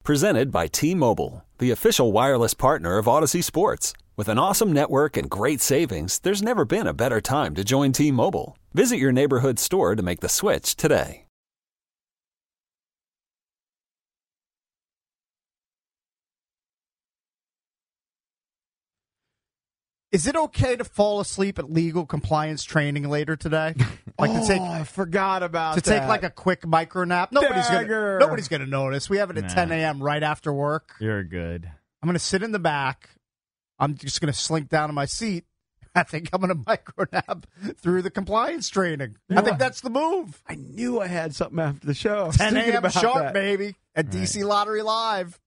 Presented by T-Mobile, the official wireless partner of Odyssey Sports. With an awesome network and great savings, there's never been a better time to join T-Mobile. Visit your neighborhood store to make the switch today. Is it okay to fall asleep at legal compliance training later today? I forgot about that. To take like a quick micro nap? Nobody's gonna notice. We have it at 10 a.m. right after work. You're good. I'm gonna sit in the back. I'm just gonna slink down in my seat. I think I'm gonna micro nap through the compliance training. I think that's the move. I knew I had something after the show. 10 a.m. sharp, baby, at DC Lottery Live.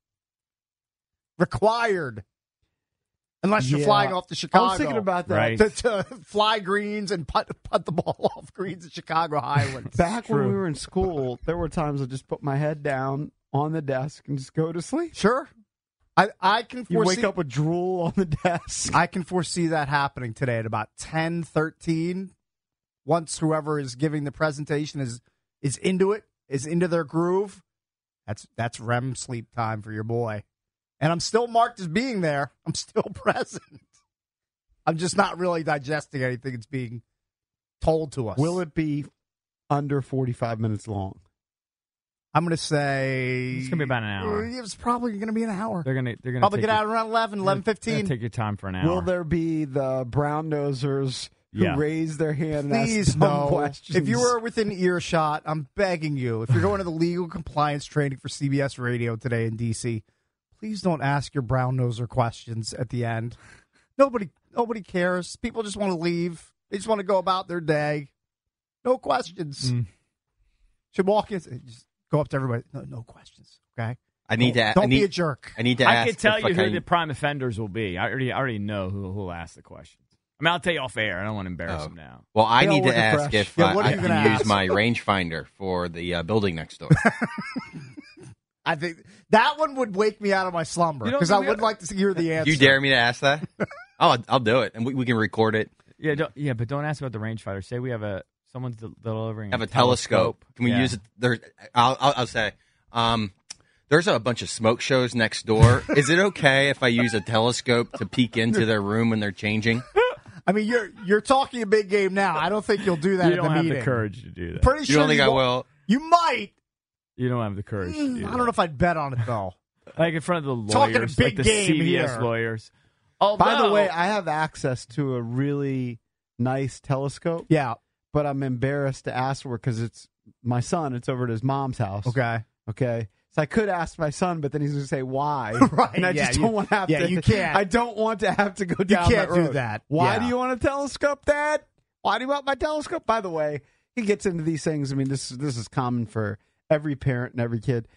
Required. Unless you're flying off to Chicago. I was thinking about that. Right. To fly greens and putt the ball off greens at Chicago Highlands. Back when we were in school, there were times I just put my head down on the desk and just go to sleep. Sure. I can foresee. You wake up with drool on the desk. I can foresee that happening today at about 10:13. Once whoever is giving the presentation is into it, is into their groove, that's REM sleep time for your boy. And I'm still marked as being there. I'm still present. I'm just not really digesting anything that's being told to us. Will it be under 45 minutes long? I'm going to say It's going to be about an hour. It's probably going to be an hour. They're going to probably get out around 11:15. Take your time for an hour. Will there be the brown nosers who raise their hand and Please ask dumb no. questions? If you were within earshot, I'm begging you. If you're going to the legal compliance training for CBS Radio today in D.C., please don't ask your brown noser questions at the end. Nobody cares. People just want to leave. They just want to go about their day. No questions. Should walk in. Just go up to everybody. No questions. Okay. Don't be a jerk. I can tell you who the prime offenders will be. I already know who will ask the questions. I mean, I'll tell you off air. I don't want to embarrass them now. Well, I need to ask if I can ask? use my rangefinder for the building next door. I think that one would wake me out of my slumber because I would like to hear the answer. Do you dare me to ask that? I'll do it, and we can record it. Yeah, but don't ask about the rangefinder. Say we have someone's delivering. Have a telescope. Can we use it? I'll say. There's a bunch of smoke shows next door. Is it okay if I use a telescope to peek into their room when they're changing? I mean, you're talking a big game now. I don't think you'll do that. You don't have meeting. the courage to do that. Pretty You sure don't think I will? You might. You don't have the courage to do that. I don't know if I'd bet on it, though. Like in front of the lawyers, Talking a big like the game CBS here. lawyers. By the way, I have access to a really nice telescope. Yeah. But I'm embarrassed to ask for it because it's my son. It's over at his mom's house. Okay. So I could ask my son, but then he's going to say, why? Right. And I just don't want to have to. Yeah, you can't. I don't want to have to go down You can't that road. do that. Why Yeah. do you want a telescope, Dad? Why do you want my telescope? By the way, he gets into these things. I mean, this is common for every parent and every kid.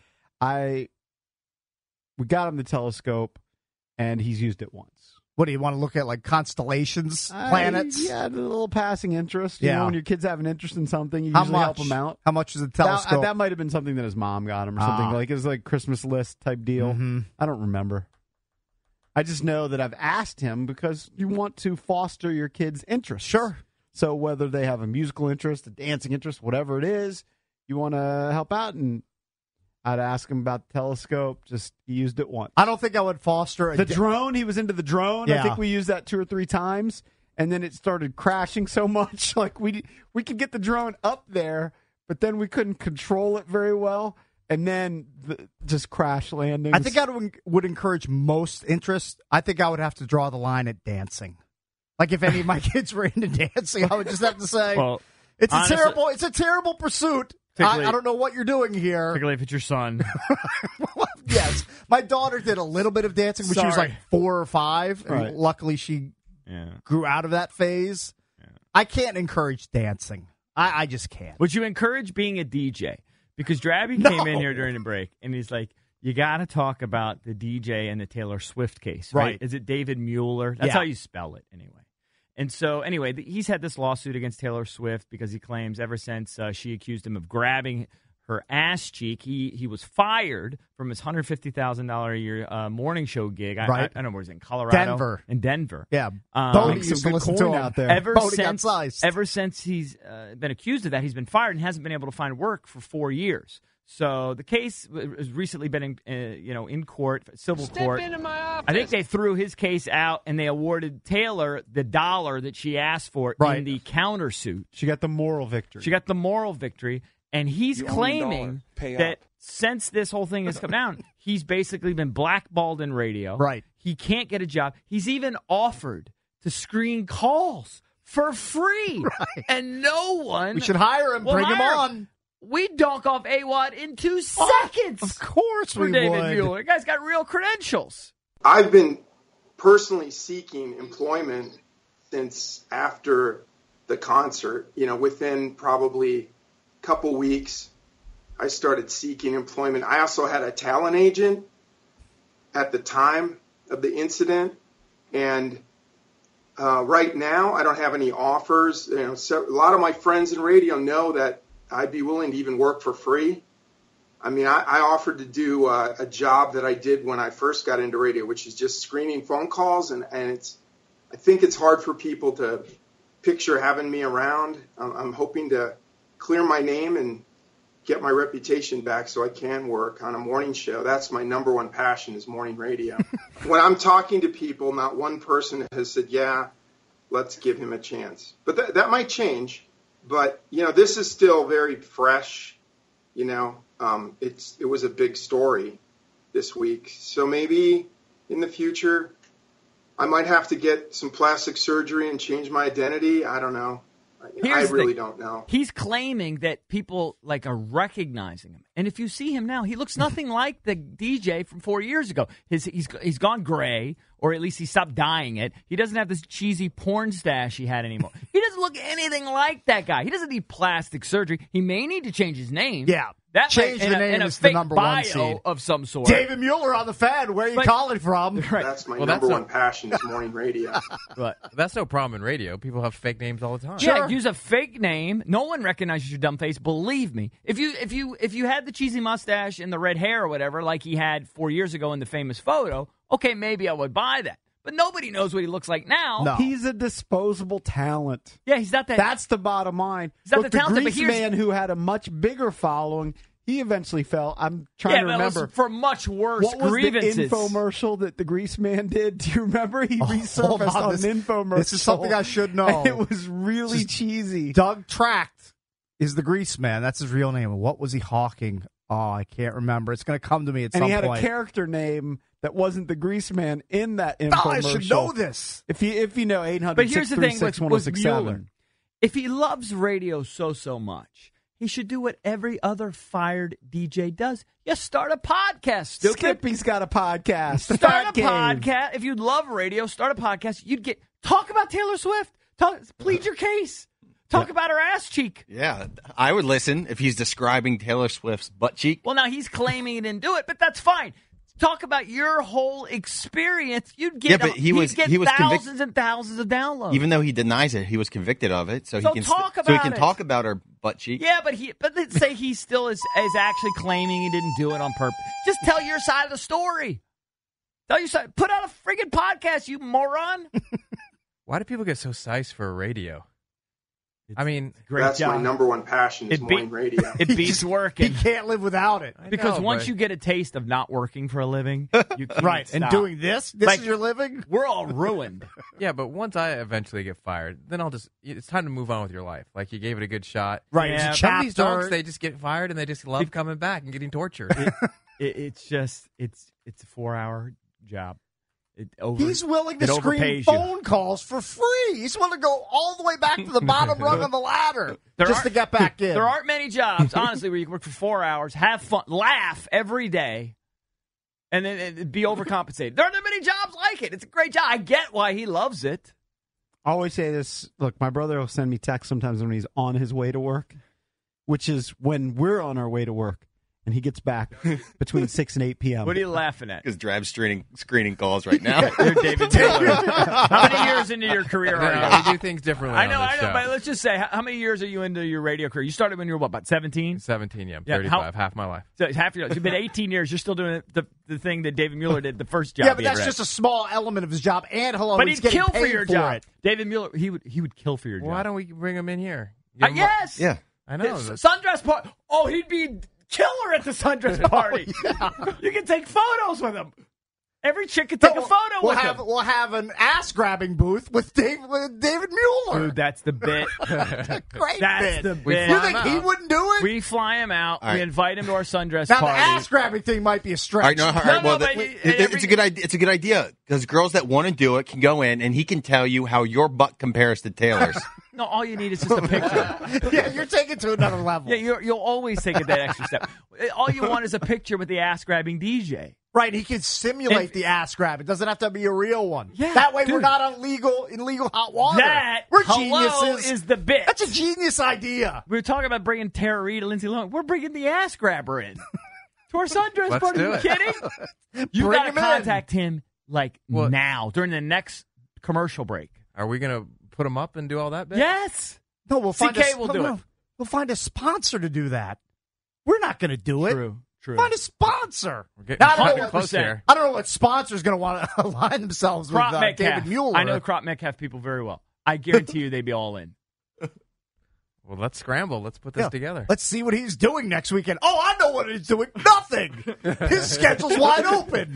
We got him the telescope, and he's used it once. What do you want to look at, like constellations, planets? Yeah, a little passing interest. You know, when your kids have an interest in something, you How usually help much? them out. How much is the telescope? That might have been something that his mom got him or something. Like it was like Christmas list type deal. Mm-hmm. I don't remember. I just know that I've asked him because you want to foster your kids' interest. Sure. So whether they have a musical interest, a dancing interest, whatever it is, you want to help out. And I'd ask him about the telescope. Just he used it once. I don't think I would foster The drone, he was into the drone. Yeah. I think we used that 2 or 3 times, and then it started crashing so much. Like we could get the drone up there, but then we couldn't control it very well, and then just crash landings. I think I would encourage most interest. I think I would have to draw the line at dancing. Like if any of my kids were into dancing, I would just have to say, honestly, it's a terrible pursuit. I don't know what you're doing here. Particularly if it's your son. Yes. My daughter did a little bit of dancing when she was like 4 or 5. Right. And luckily, she grew out of that phase. Yeah. I can't encourage dancing. I just can't. Would you encourage being a DJ? Because Drabby came in here during the break, and he's like, you got to talk about the DJ and the Taylor Swift case, right? Is it David Mueller? That's how you spell it, anyway. And so, anyway, he's had this lawsuit against Taylor Swift because he claims ever since she accused him of grabbing her ass cheek, he was fired from his $150,000 a year morning show gig. I don't know where he's in Colorado. In Denver. Yeah. Bodie used to listen to him out there. Ever since he's been accused of that, he's been fired and hasn't been able to find work for 4 years. So the case has recently been in court, civil court. Step into my office. I think they threw his case out and they awarded Taylor the $1 that she asked for in the countersuit. She got the moral victory. And he's claiming that since this whole thing has come down, he's basically been blackballed in radio. Right. He can't get a job. He's even offered to screen calls for free. Right. And no one. We should hire him, bring him on. We'd dunk off AWOD in 2 seconds. Of course we would. David Mueller. The guy's got real credentials. I've been personally seeking employment since after the concert. Within probably couple weeks, I started seeking employment. I also had a talent agent at the time of the incident, and right now I don't have any offers. So a lot of my friends in radio know that I'd be willing to even work for free. I mean, I offered to do a job that I did when I first got into radio, which is just screening phone calls, and I think it's hard for people to picture having me around. I'm hoping to clear my name and get my reputation back so I can work on a morning show. That's my number one passion, is morning radio. When I'm talking to people, not one person has said, yeah, let's give him a chance. But that might change. But, this is still very fresh. It was a big story this week. So maybe in the future I might have to get some plastic surgery and change my identity. I don't know. I really don't know. He's claiming that people are recognizing him, and if you see him now, he looks nothing like the DJ from 4 years ago. He's gone gray, or at least he stopped dyeing it. He doesn't have this cheesy porn stash he had anymore. He doesn't look anything like that guy. He doesn't need plastic surgery. He may need to change his name. Yeah. That change the name and is a fake the number bio one seed. Of some sort. David Mueller on the Fan. Where are you calling from? Right. That's my number one passion, is morning radio. But that's no problem in radio. People have fake names all the time. Yeah, use a fake name. No one recognizes your dumb face. Believe me. If you had the cheesy mustache and the red hair or whatever, like he had 4 years ago in the famous photo, okay, maybe I would buy that. But nobody knows what he looks like now. No. He's a disposable talent. Yeah, he's not that. That's the bottom line. He's not Look, the talent, the but Grease man who had a much bigger following, he eventually fell. I'm trying to remember. It was for much worse what was grievances. the infomercial that the Grease man did? Do you remember? He resurfaced on an infomercial. This is something I should know. And it was really cheesy. Doug Tracht is the Grease man. That's his real name. What was he hawking? Oh, I can't remember. It's going to come to me at some point. And he had a character name that wasn't the Grease man in that infomercial. I should know this. If you know 800 But here's the thing with Mueller. 1067. If he loves radio so much, he should do what every other fired DJ does. You start a podcast, stupid. Skippy's got a podcast. Start a podcast. If you love radio, start a podcast. Talk about Taylor Swift. Plead your case. Talk about her ass cheek. Yeah, I would listen if he's describing Taylor Swift's butt cheek. Well, now he's claiming he didn't do it, but that's fine. Talk about your whole experience. You'd get thousands and thousands of downloads. Even though he denies it, he was convicted of it, so he can talk about her butt cheek. Yeah, but let's say he still is actually claiming he didn't do it on purpose. Just tell your side of the story. Tell your side. Put out a friggin' podcast, you moron. Why do people get so sized for a radio? I mean, that's my number one passion, is morning radio. It beats working. He can't live without it. Because once you get a taste of not working for a living, you can't right, stop. and doing this is your living? We're all ruined. Yeah, but once I eventually get fired, then it's time to move on with your life. Like, you gave it a good shot. Right. Yeah, some of these dogs, they just get fired and they just love coming back and getting tortured. It's a 4-hour job. He's willing to screen phone calls for free. He's willing to go all the way back to the bottom rung of the ladder just to get back in. There aren't many jobs, honestly, where you can work for 4 hours, have fun, laugh every day, and then be overcompensated. There aren't that many jobs like it. It's a great job. I get why he loves it. I always say this. Look, my brother will send me texts sometimes when he's on his way to work, which is when we're on our way to work. And he gets back between 6 and 8 p.m. What are you laughing at? Because Drab's screening calls right now. You're David Miller. How many years into your career are you? We do things differently. I know. But let's just say, how many years are you into your radio career? You started when you were, about 17? 17, yeah. I'm 35, half my life. So half your life. You've been 18 years. You're still doing the thing that David Mueller did, the first job. Yeah, but that's just a small element of his job. And but he'd kill for your job. David Mueller, he would kill for your job. Why don't we bring him in here? Yes. Yeah. I know. Sundress part. Oh, he'd be killer at the sundress party. You can take photos with him. Every chick can take a photo with him. We'll have an ass-grabbing booth with David Mueller. Dude, that's the bit. Great That's bit. the bit. You think he wouldn't do it? We fly him out. All right. We invite him to our sundress Now, party. the ass-grabbing thing might be a stretch. All right, well, but it's a good idea. It's a good idea because girls that want to do it can go in, and he can tell you how your butt compares to Taylor's. No, all you need is just a picture. Yeah, you're taking it to another level. Yeah, you'll always take it that extra step. All you want is a picture with the ass-grabbing DJ. Right, he can simulate the ass grab. It doesn't have to be a real one. Yeah, that way we're dude. not in legal hot water. We're geniuses. Is the bit. That's a genius idea. We were talking about bringing Tara Reid and Lindsay Lohan. We're bringing the ass grabber in to our sundress Let's party. do Are you it. kidding? You Bring got to him in. contact him What? now during the next commercial break. Are we going to put him up and do all that bit? Yes. No, we'll find CK will do it. We'll find a sponsor to do that. We're not going to do it. True. Find a sponsor. We're getting Now, I don't know close what- here. I don't know what sponsor's going to want to align themselves with Crop Metcalf. David Mueller. I know Crop Metcalf people very well. I guarantee you they'd be all in. Well, let's scramble. Let's put this together. Let's see what he's doing next weekend. Oh, I know what he's doing. Nothing. His schedule's wide open.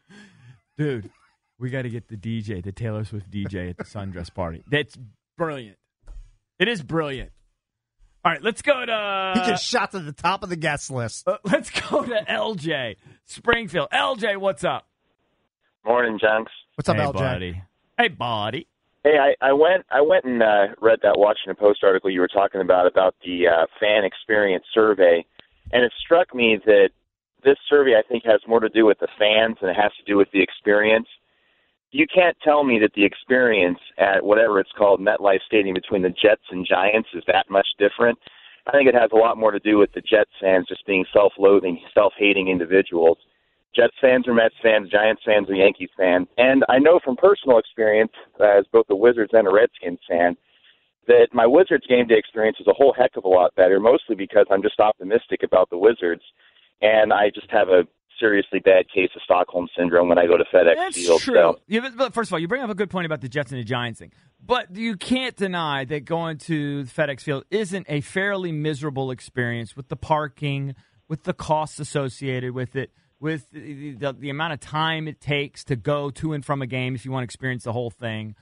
Dude, we got to get the DJ, the Taylor Swift DJ at the sundress party. That's brilliant. It is brilliant. All right, let's go to... He just shot to the top of the guest list. Let's go to LJ, Springfield. LJ, what's up? Morning, Junks. What's up, Hey, LJ? buddy. Hey, buddy. Hey, I went and read that Washington Post article you were talking about the fan experience survey, and it struck me that this survey, I think, has more to do with the fans than it has to do with the experience. You can't tell me that the experience at whatever it's called, MetLife Stadium, between the Jets and Giants is that much different. I think it has a lot more to do with the Jets fans just being self-loathing, self-hating individuals. Jets fans are Mets fans, Giants fans are Yankees fans. And I know from personal experience, as both a Wizards and a Redskins fan, that my Wizards game day experience is a whole heck of a lot better, mostly because I'm just optimistic about the Wizards. And I just have a seriously bad case of Stockholm Syndrome when I go to FedEx That's Field. true. So. Yeah, but first of all, you bring up a good point about the Jets and the Giants thing. But you can't deny that going to FedEx Field isn't a fairly miserable experience with the parking, with the costs associated with it, with the amount of time it takes to go to and from a game if you want to experience the whole thing.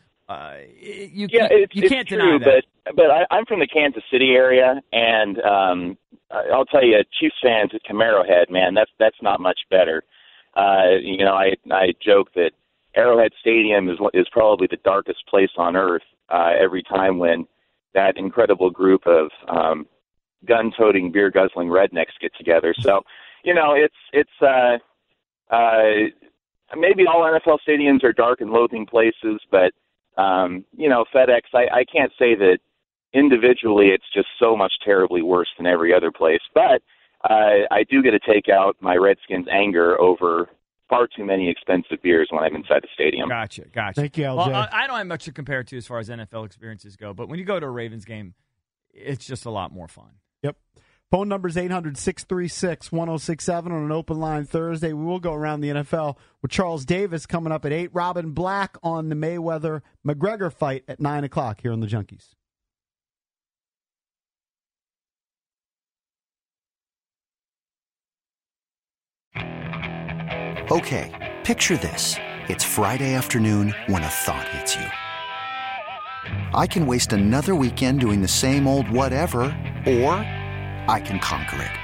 You can't deny that. But I'm from the Kansas City area, and I'll tell you, Chiefs fans at Camaro Head, man, that's not much better. I joke that Arrowhead Stadium is probably the darkest place on earth every time when that incredible group of gun-toting, beer-guzzling rednecks get together. So, it's maybe all NFL stadiums are dark and loathing places, but FedEx, I can't say that individually it's just so much terribly worse than every other place. But I do get to take out my Redskins anger over far too many expensive beers when I'm inside the stadium. Gotcha. Thank you, LJ. Well, I don't have much to compare it to as far as NFL experiences go, but when you go to a Ravens game, it's just a lot more fun. Yep. Phone number is 800-636-1067 on an open line Thursday. We will go around the NFL with Charles Davis coming up at 8. Robin Black on the Mayweather-McGregor fight at 9 o'clock here on the Junkies. Okay, picture this. It's Friday afternoon when a thought hits you. I can waste another weekend doing the same old whatever, or I can conquer it.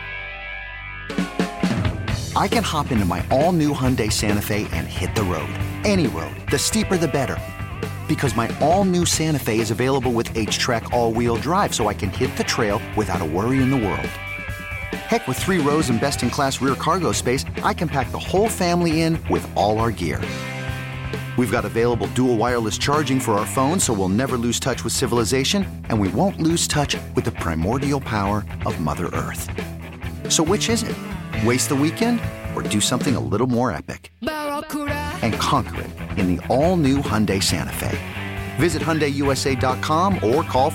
I can hop into my all-new Hyundai Santa Fe and hit the road. Any road. The steeper, the better. Because my all-new Santa Fe is available with H-Track all-wheel drive, so I can hit the trail without a worry in the world. Heck, with 3 rows and best-in-class rear cargo space, I can pack the whole family in with all our gear. We've got available dual wireless charging for our phones, so we'll never lose touch with civilization, and we won't lose touch with the primordial power of Mother Earth. So which is it? Waste the weekend or do something a little more epic? And conquer it in the all-new Hyundai Santa Fe. Visit HyundaiUSA.com or call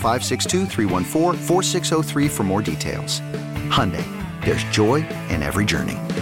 562-314-4603 for more details. Hyundai, there's joy in every journey.